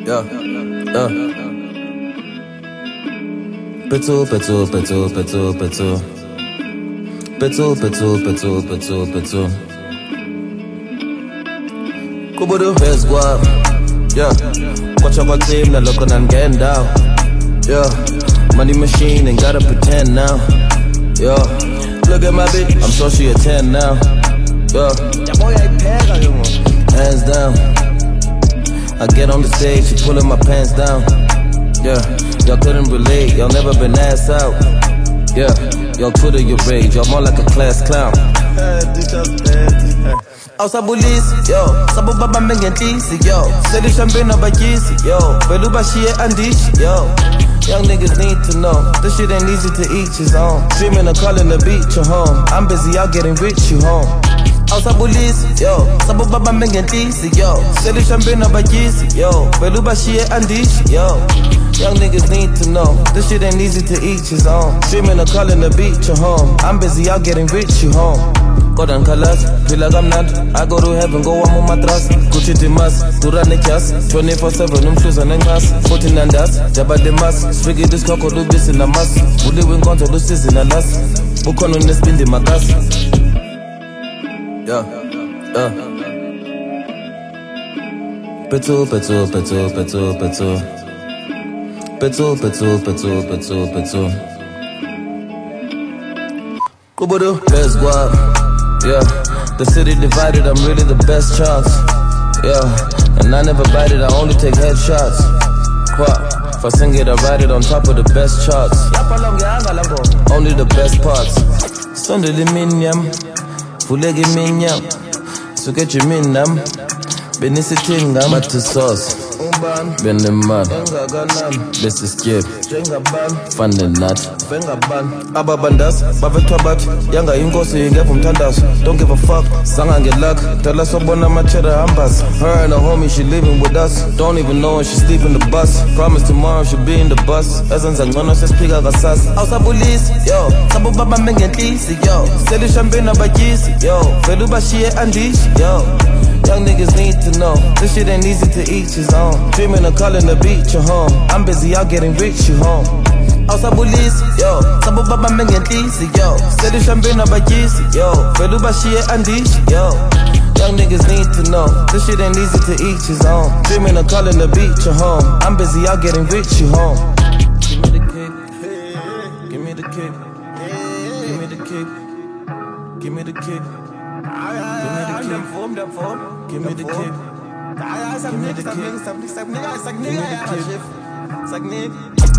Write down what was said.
Yeah, yeah. Petrol, petrol, petrol, petrol, petrol. Petrol, petrol, petrol, petrol, petrol. Kubudu, best guap. Yeah. Watch out my team, now look on and getting down. Yeah. Money machine, ain't gotta pretend now. Yeah. Look at my bitch, I'm sure she a 10 now. Yeah. Hands down. I get on the stage, she pulling my pants down. Yeah. Y'all couldn't relate, y'all never been ass out. Yeah. Y'all Twitter your rage, y'all more like a class clown. Awusabulisi, yo, sabu baba mengentlisi, yo. Seli champagne abakisi, yo. Velu bashiye andishi, yo. Young niggas need to know, this shit ain't easy to each his own. Dreaming of calling the beach your home. I'm busy out getting rich, you home. Awusabulisi, yo, sabu baba mengentlisi, yo. Seli champagne abakisi, yo. Velu bashiye andishi, yo. Young niggas need to know, this shit ain't easy to each his own. Dreaming of calling the beach your home. I'm busy out getting rich, you home. Golden colors, feel like I'm not. I go to heaven, go I'm on my trust. Gucci Dimas, Durane Kias 24/7, umhluza nengas 14 and us, Jabba Demas. Swiggy this coco, do this in a mass. Uli win control, do this in a last. Bukono nespindi magas. Yeah, yeah. Petrol, petrol, petrol, petrol, petrol. Petrol, petrol, petrol, petrol, petrol. Kubudu, best guap. Yeah, the city divided, I'm really the best chance. Yeah, and I never bite it, I only take headshots. If I sing it, I write it on top of the best charts. Only the best parts. Sondeli minyam, fulegi minyam, sukechi minnam, benisitingam, matu sauce. Ben the man, this is skip. Funding that. Ababandas, Bavetwabat, Yanga Ingosi, you get from Tandas. Don't give a fuck, Sanga get luck. Tell us about my cheddar ambas. Her and her homie, she living with us. Don't even know when she sleep in the bus. Promise tomorrow she'll be in the bus. Essence and gonna say speak gasas. Awusabulisi, yo, sabu baba mengentlisi, yo. Seli champagne abakisi, yo. Velu bashiye andishi, yo. Young niggas need to know, this shit ain't easy to each his own. Dreaming of calling the beach your home. I'm busy out getting rich, you home. Awusabulisi, yo, sabu baba mengentlisi, yo. Seli champagne abakisi, yo. Velu bashiye andishi, yo. Young niggas need to know, this shit ain't easy to each his own. Dreaming of calling the beach your home. I'm busy out getting rich, you home. Give me the kick, give me the kick, give me the kick, give me the kick. Give me the kick. Give me the kick. Give me the kick.